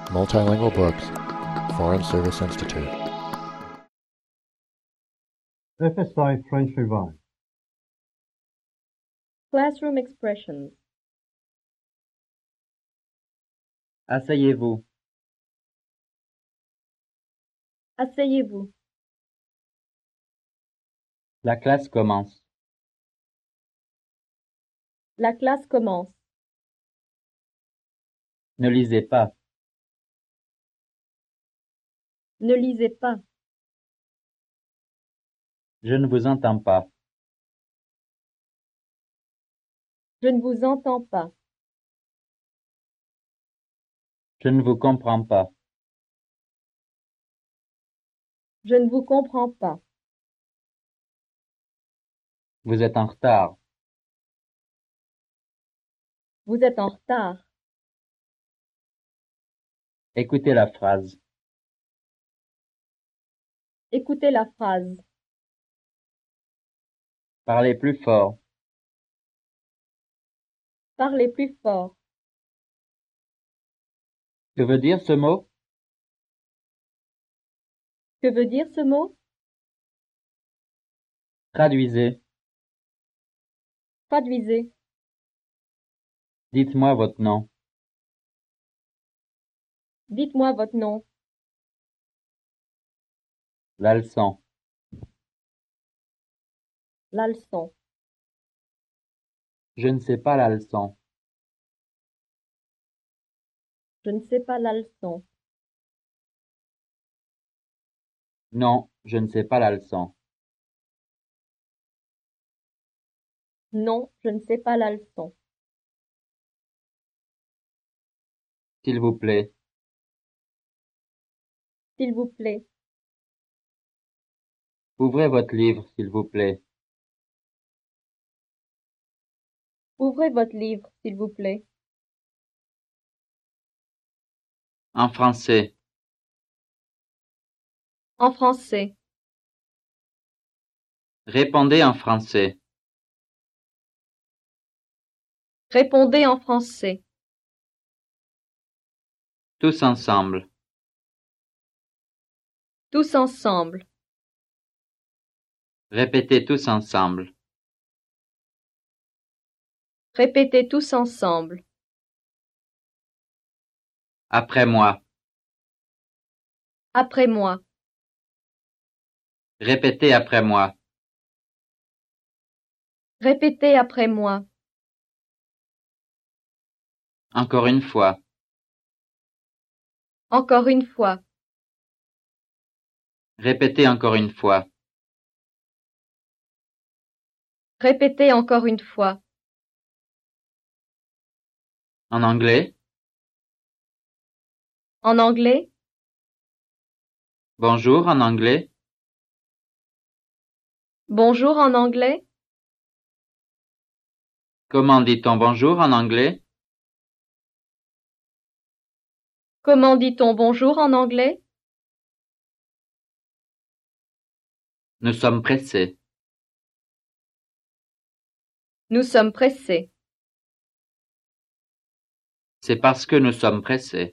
Multilingual Books, Foreign Service Institute. FSI French Revive. Classroom expressions. Asseyez-vous. Asseyez-vous. La classe commence. La classe commence. Ne lisez pas. Ne lisez pas. Je ne vous entends pas. Je ne vous entends pas. Je ne vous comprends pas. Je ne vous comprends pas. Vous êtes en retard. Vous êtes en retard. Écoutez la phrase. Écoutez la phrase. Parlez plus fort. Parlez plus fort. Que veut dire ce mot? Que veut dire ce mot? Traduisez. Traduisez. Dites-moi votre nom. Dites-moi votre nom. La leçon. La leçon. Je ne sais pas la leçon. Je ne sais pas la leçon. Non, je ne sais pas la leçon. Non, je ne sais pas la leçon. S'il vous plaît. S'il vous plaît. Ouvrez votre livre, s'il vous plaît. Ouvrez votre livre, s'il vous plaît. En français. En français. Répondez en français. Répondez en français. Tous ensemble. Tous ensemble. Répétez tous ensemble. Répétez tous ensemble. Après moi. Après moi. Répétez après moi. Répétez après moi. Encore une fois. Encore une fois. Répétez encore une fois. Répétez encore une fois. En anglais. En anglais. Bonjour en anglais. Bonjour en anglais. Comment dit-on bonjour en anglais? Comment dit-on bonjour en anglais? Nous sommes pressés. Nous sommes pressés. C'est parce que nous sommes pressés.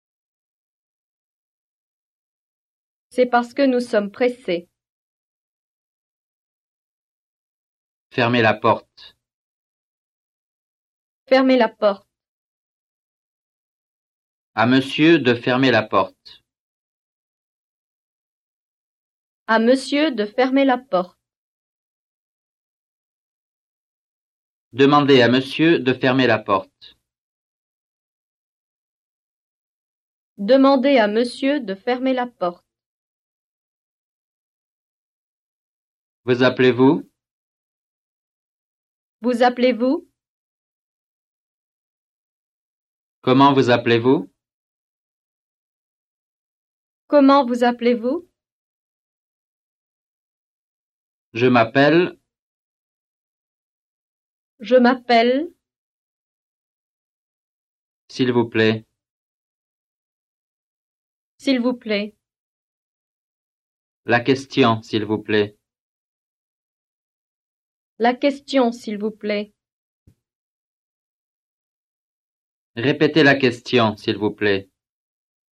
C'est parce que nous sommes pressés. Fermez la porte. Fermez la porte. À monsieur de fermer la porte. À monsieur de fermer la porte. Demandez à monsieur de fermer la porte. Demandez à monsieur de fermer la porte. Vous appelez-vous? Vous appelez-vous? Comment vous appelez-vous? Comment vous appelez-vous? Je m'appelle. Je m'appelle. S'il vous plaît. S'il vous plaît. La question, s'il vous plaît. La question, s'il vous plaît. Répétez la question, s'il vous plaît.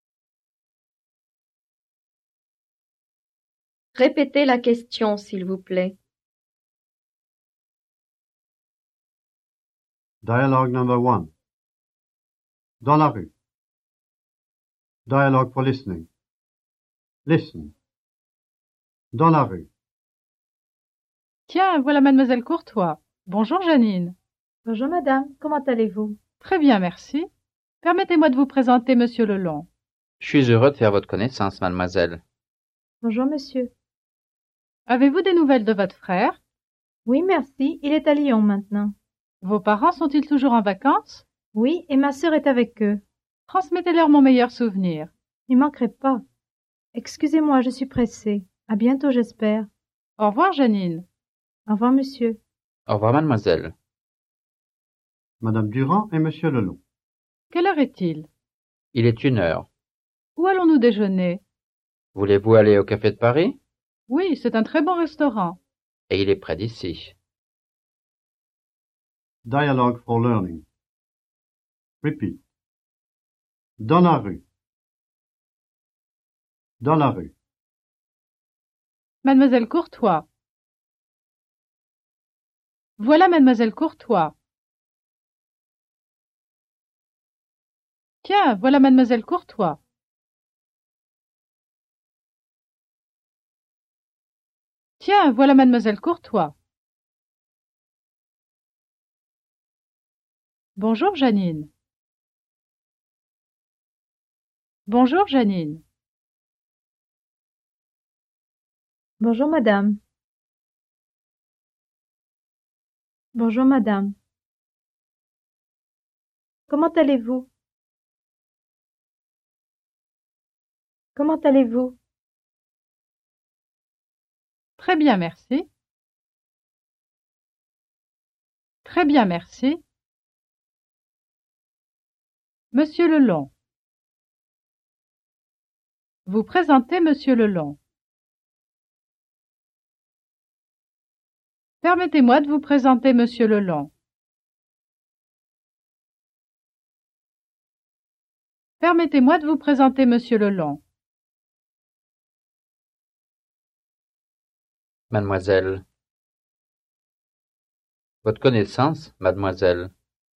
Répétez la question, s'il vous plaît. Dialogue number 1. Dans la rue. Dialogue for listening. Listen. Dans la rue. Tiens, voilà mademoiselle Courtois. Bonjour Janine. Bonjour madame, comment allez-vous? Très bien, merci. Permettez-moi de vous présenter monsieur Lelong. Je suis heureux de faire votre connaissance, mademoiselle. Bonjour monsieur. Avez-vous des nouvelles de votre frère? Oui, merci, il est à Lyon maintenant. Vos parents sont-ils toujours en vacances? Oui, et ma sœur est avec eux. Transmettez-leur mon meilleur souvenir. N'y manquerai pas. Excusez-moi, je suis pressée. À bientôt, j'espère. Au revoir Janine. Au revoir monsieur. Au revoir, mademoiselle. Madame Durand et Monsieur Lelong. Quelle heure est-il? Il est 1 heure. Où allons-nous déjeuner? Voulez-vous aller au Café de Paris? Oui, c'est un très bon restaurant. Et il est près d'ici. Dialogue for learning. Repeat. Dans la rue. Dans la rue. Mademoiselle Courtois. Voilà mademoiselle Courtois. Tiens, voilà mademoiselle Courtois. Tiens, voilà mademoiselle Courtois. Bonjour Janine. Bonjour Janine. Bonjour madame. Bonjour madame. Comment allez-vous? Comment allez-vous? Très bien, merci. Très bien, merci. Monsieur Lelong. Vous présentez Monsieur Lelong. Permettez-moi de vous présenter Monsieur Lelong. Permettez-moi de vous présenter Monsieur Lelong. Mademoiselle. Votre connaissance, mademoiselle.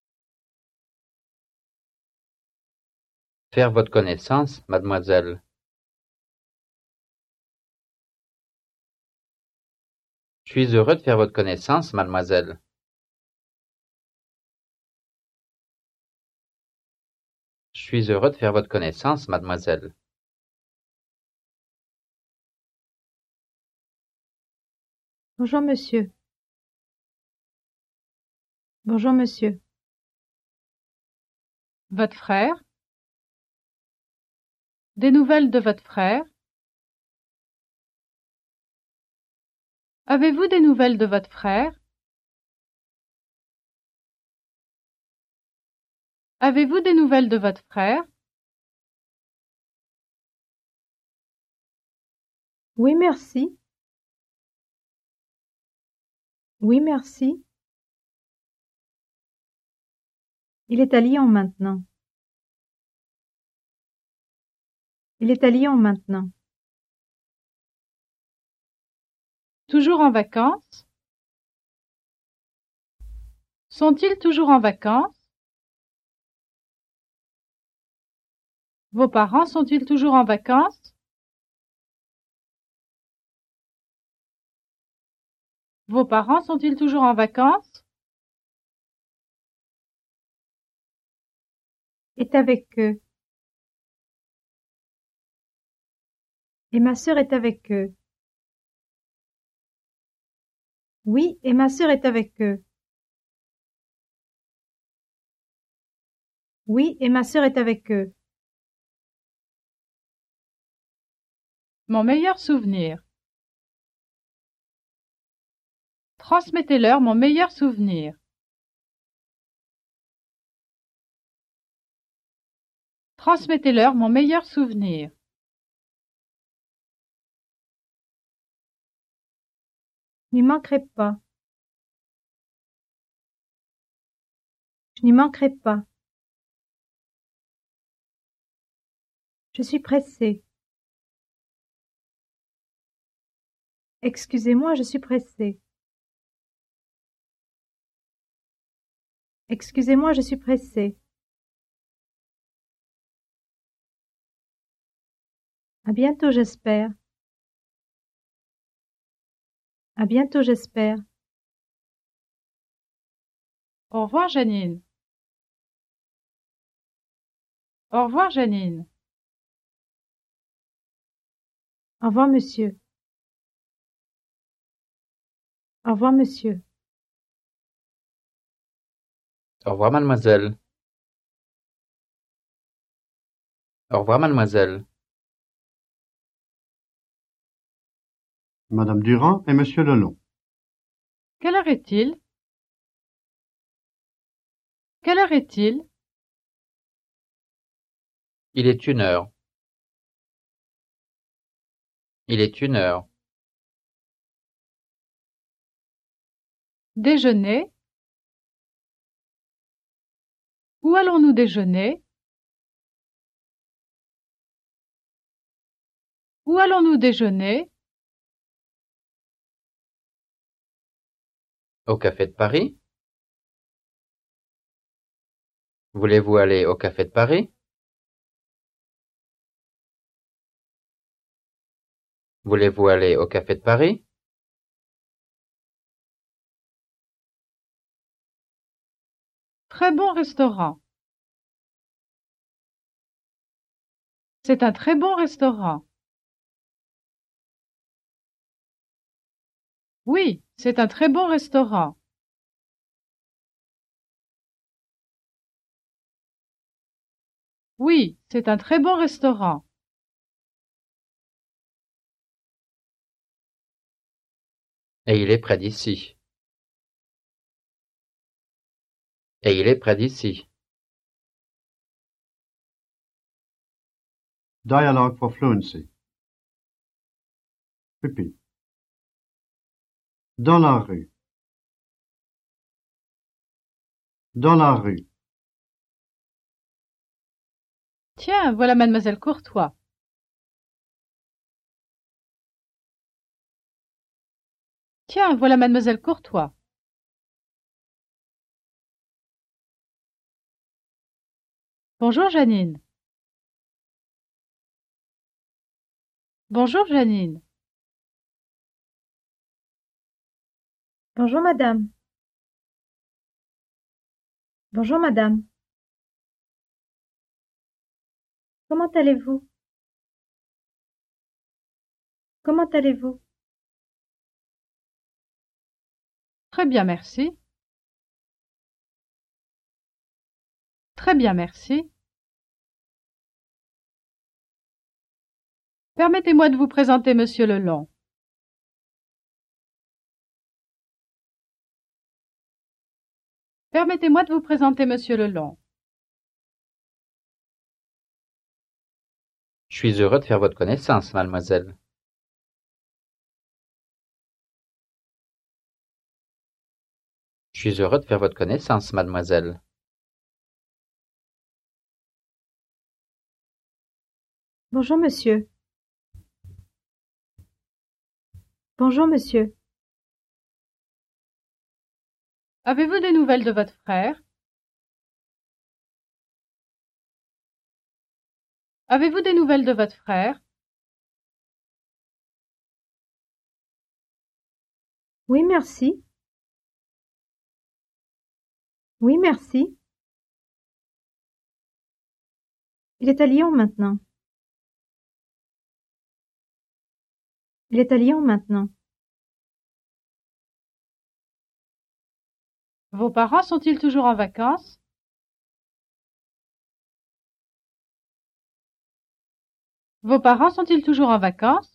Faire votre connaissance, mademoiselle. Je suis heureux de faire votre connaissance, mademoiselle. Je suis heureux de faire votre connaissance, mademoiselle. Bonjour monsieur. Bonjour monsieur. Votre frère? Des nouvelles de votre frère? Avez-vous des nouvelles de votre frère? Avez-vous des nouvelles de votre frère? Oui, merci. Oui, merci. Il est à Lyon maintenant. Il est à Lyon maintenant. Toujours en vacances? Sont-ils toujours en vacances? Vos parents sont-ils toujours en vacances? Vos parents sont-ils toujours en vacances? Est avec eux. Et ma sœur est avec eux. Oui, et ma sœur est avec eux. Oui, et ma sœur est avec eux. Mon meilleur souvenir. Transmettez-leur mon meilleur souvenir. Transmettez-leur mon meilleur souvenir. N'y manquerai pas. Je n'y manquerai pas. Je suis pressée. Excusez-moi, je suis pressée. Excusez-moi, je suis pressée. À bientôt, j'espère. À bientôt, j'espère. Au revoir, Janine. Au revoir, Janine. Au revoir, monsieur. Au revoir, monsieur. Au revoir, mademoiselle. Au revoir, mademoiselle. Madame Durand et Monsieur Lelong. Quelle heure est-il? Quelle heure est-il? Il est 1 heure. Il est 1 heure. Déjeuner? Où allons-nous déjeuner? Où allons-nous déjeuner? Au café de Paris? Voulez-vous aller au café de Paris? Voulez-vous aller au café de Paris? Très bon restaurant. C'est un très bon restaurant. Oui, c'est un très bon restaurant. Oui, c'est un très bon restaurant. Et il est près d'ici. Et il est près d'ici. Dialogue for fluency. Repeat. Dans la rue. Dans la rue. Tiens, voilà mademoiselle Courtois. Tiens, voilà mademoiselle Courtois. Bonjour, Janine. Bonjour, Janine. Bonjour, madame. Bonjour, madame. Comment allez-vous? Comment allez-vous? Très bien, merci. Très bien, merci. Permettez-moi de vous présenter Monsieur Lelong. Permettez-moi de vous présenter Monsieur Lelong. Je suis heureux de faire votre connaissance, mademoiselle. Je suis heureux de faire votre connaissance, mademoiselle. Bonjour, monsieur. Bonjour, monsieur. Avez-vous des nouvelles de votre frère? Avez-vous des nouvelles de votre frère? Oui, merci. Oui, merci. Il est à Lyon maintenant. Il est à Lyon maintenant. Vos parents sont-ils toujours en vacances? Vos parents sont-ils toujours en vacances?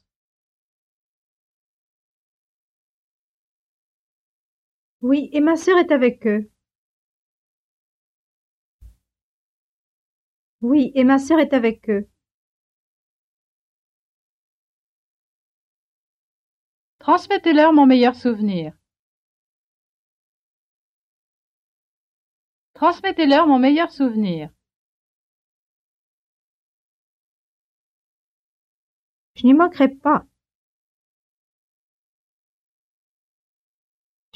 Oui, et ma sœur est avec eux. Oui, et ma sœur est avec eux. Transmettez-leur mon meilleur souvenir. Transmettez-leur mon meilleur souvenir. Je n'y manquerai pas.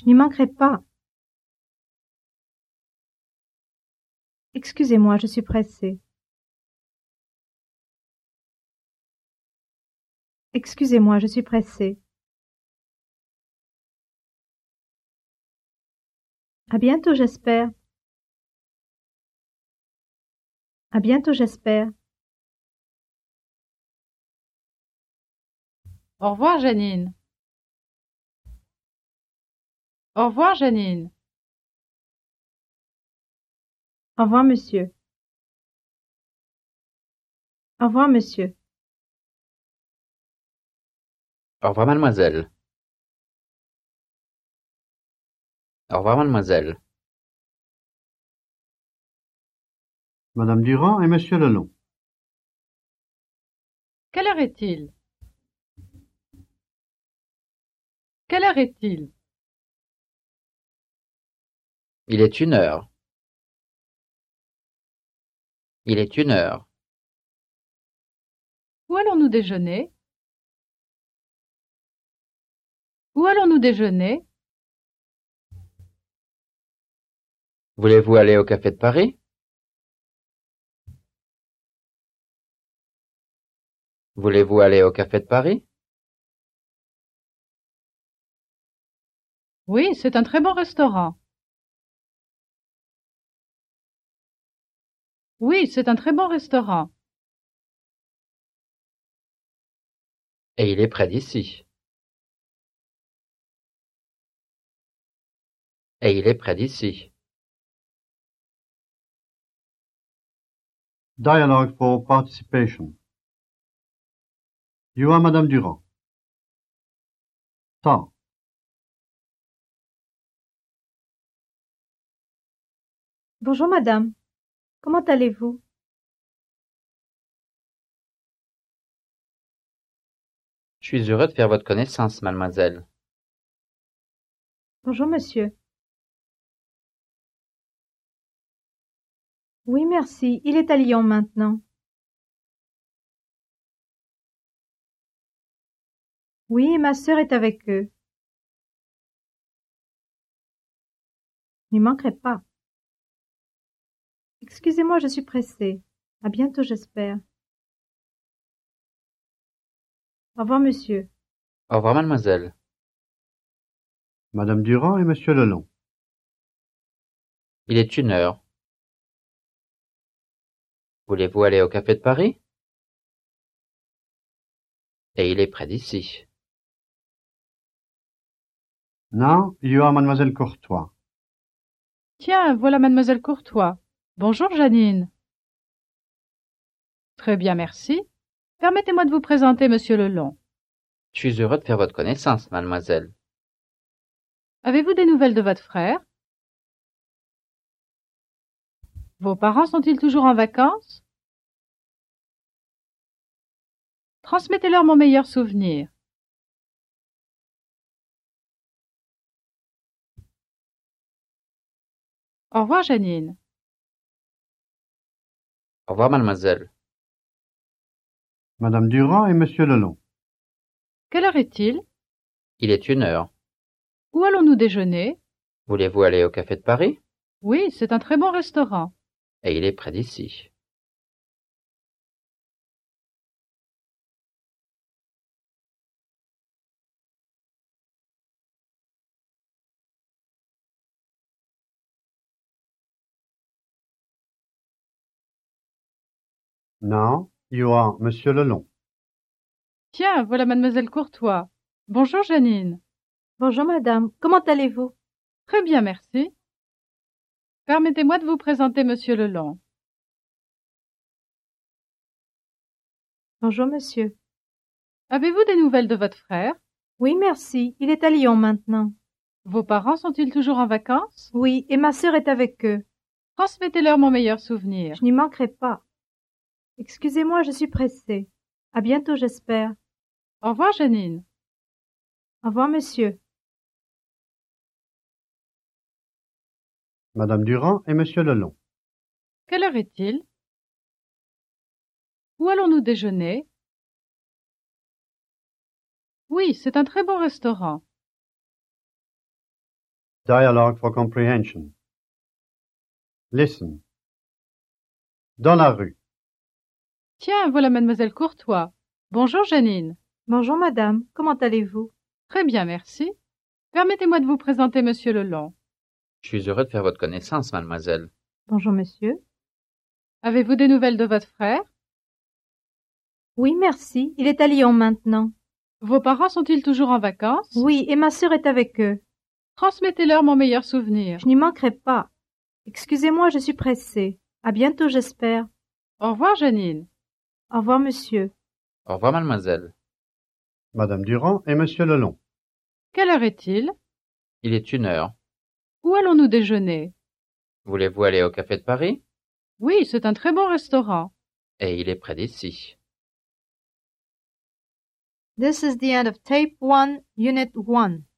Je n'y manquerai pas. Excusez-moi, je suis pressée. Excusez-moi, je suis pressée. À bientôt, j'espère. À bientôt, j'espère. Au revoir, Janine. Au revoir, Janine. Au revoir, monsieur. Au revoir, monsieur. Au revoir, mademoiselle. Au revoir, mademoiselle. Madame Durand et Monsieur Lelong. Quelle heure est-il? Quelle heure est-il? Il est 1 heure. Il est 1 heure. Où allons-nous déjeuner? Où allons-nous déjeuner? Voulez-vous aller au café de Paris? Voulez-vous aller au café de Paris? Oui, c'est un très bon restaurant. Oui, c'est un très bon restaurant. Et il est près d'ici. Et il est près d'ici. Dialogue for participation. You are Madame Durand. Ça. Bonjour, madame. Comment allez-vous? Je suis heureux de faire votre connaissance, mademoiselle. Bonjour, monsieur. Oui, merci. Il est à Lyon maintenant. Oui, et ma sœur est avec eux. N'y manquerai pas. Excusez-moi, je suis pressée. À bientôt, j'espère. Au revoir, monsieur. Au revoir, mademoiselle. Madame Durand et Monsieur Lelong. Il est 1 heure. Voulez-vous aller au café de Paris? Et il est près d'ici. Now you are Mademoiselle Courtois. Tiens, voilà mademoiselle Courtois. Bonjour, Janine. Très bien, merci. Permettez-moi de vous présenter monsieur Lelong. Je suis heureux de faire votre connaissance, mademoiselle. Avez-vous des nouvelles de votre frère? Vos parents sont-ils toujours en vacances? Transmettez-leur mon meilleur souvenir. Au revoir, Janine. Au revoir, mademoiselle. Madame Durand et Monsieur Lelong. Quelle heure est-il? Il est 1 heure. Où allons-nous déjeuner? Voulez-vous aller au café de Paris? Oui, c'est un très bon restaurant. Et il est près d'ici. Now you are Monsieur Lelong. Tiens, voilà mademoiselle Courtois. Bonjour, Janine. Bonjour, madame. Comment allez-vous? Très bien, merci. Permettez-moi de vous présenter monsieur Lelong. Bonjour, monsieur. Avez-vous des nouvelles de votre frère? Oui, merci. Il est à Lyon maintenant. Vos parents sont-ils toujours en vacances? Oui, et ma sœur est avec eux. Transmettez-leur mon meilleur souvenir. Je n'y manquerai pas. Excusez-moi, je suis pressée. À bientôt, j'espère. Au revoir, Janine. Au revoir, monsieur. Madame Durand et Monsieur Lelong. Quelle heure est-il? Où allons-nous déjeuner? Oui, c'est un très bon restaurant. Dialogue for comprehension. Listen. Dans la rue. Tiens, voilà mademoiselle Courtois. Bonjour, Janine. Bonjour, madame. Comment allez-vous? Très bien, merci. Permettez-moi de vous présenter monsieur Lelong. Je suis heureux de faire votre connaissance, mademoiselle. Bonjour, monsieur. Avez-vous des nouvelles de votre frère? Oui, merci. Il est à Lyon maintenant. Vos parents sont-ils toujours en vacances? Oui, et ma sœur est avec eux. Transmettez-leur mon meilleur souvenir. Je n'y manquerai pas. Excusez-moi, je suis pressée. À bientôt, j'espère. Au revoir, Janine. Au revoir, monsieur. Au revoir, mademoiselle. Madame Durand et Monsieur Lelong. Quelle heure est-il? Il est 1 heure. Où allons-nous déjeuner? Voulez-vous aller au Café de Paris? Oui, c'est un très bon restaurant. Et il est près d'ici. This is the end of Tape 1, Unit 1.